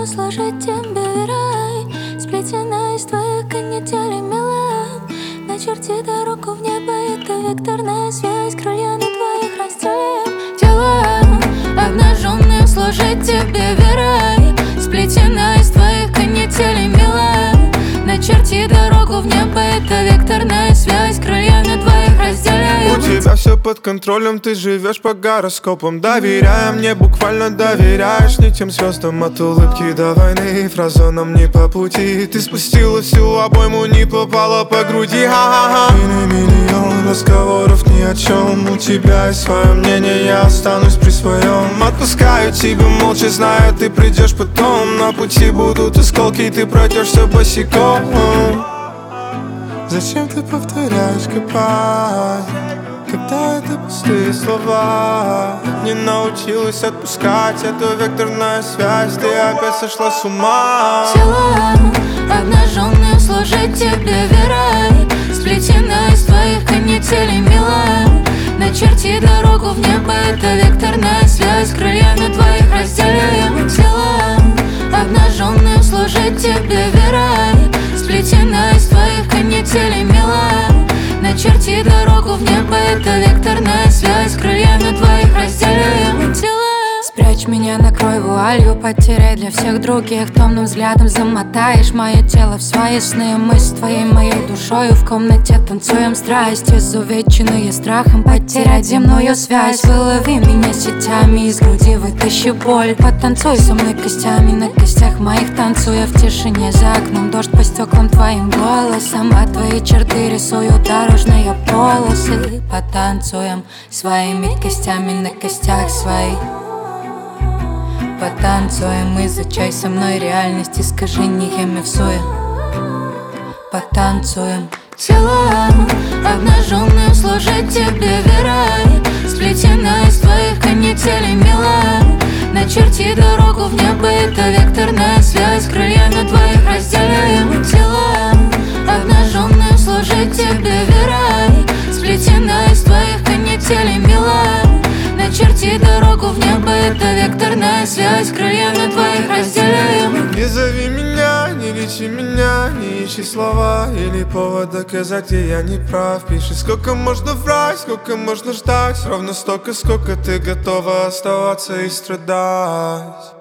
сложить тебе рай, сплетенная из твоих канителей милан. Начерти дорогу в небо, это векторная связь, крылья на твоих разделяем. Тела обнаженные сложить тебе рай, сплетенная из твоих канителей милан. Начерти дорогу в небо, это векторная связь, крылья на твоих разделяем. У тебя все под контролем, ты живешь по гороскопам. Доверяя мне, буквально доверяешь не тем звездам. От улыбки до войны, фраза нам не по пути. Ты спустила всю обойму, не попала по груди. Ха-ха-ха. И на миллион разговоров ни о чем. У тебя есть свое мнение, я останусь при своем. Отпускаю тебя молча, зная, ты придешь потом. На пути будут осколки, ты пройдешься босиком. Зачем ты повторяешь копать, когда это пустые слова? Не научилась отпускать эту векторную связь, ты опять сошла с ума. Тела обнаженные сложить тебе рай, сплетенная из твоих канителей милан. Начерти дорогу в небо, это векторная связь, крылья на твоих разделяем. Тела обнаженные сложить тебе рай, сплетенная из твоих канителей милан. Начерти дорогу в небо, это векторная связь, крылья на твоих разделяем. Спрячь меня, накрой вуалью, потеряй для всех других. Томным взглядом замотаешь мое тело в свои сны. Мы с твоей моей душою в комнате танцуем страсть, изувеченные страхом потерять земную связь. Вылови меня сетями, из груди вытащи боль. Потанцуй со мной костями, на костях моих танцуя в тишине. За окном дождь по стеклам твоим голосом, а твои черты рисую дорожные полосы. Потанцуем своими костями на костях своих. Потанцуем, изучай со мной реальность, искажениями всуя. Потанцуем. Тела обнаженные сложить тебе рай, сплетенная из твоих канителей милан. Начерти дорогу в небо, это векторная связь, крылья на твоих разделяем. Тела обнаженные сложить тебе рай, сплетенная из твоих канителей милан. Начерти дорогу в небо, это векторная связь, крылья на твоих разделяем. Не зови меня, не лечи меня, не ищи слова или повод доказать, где я не прав. Пиши, сколько можно врать, сколько можно ждать, ровно столько, сколько ты готова оставаться и страдать.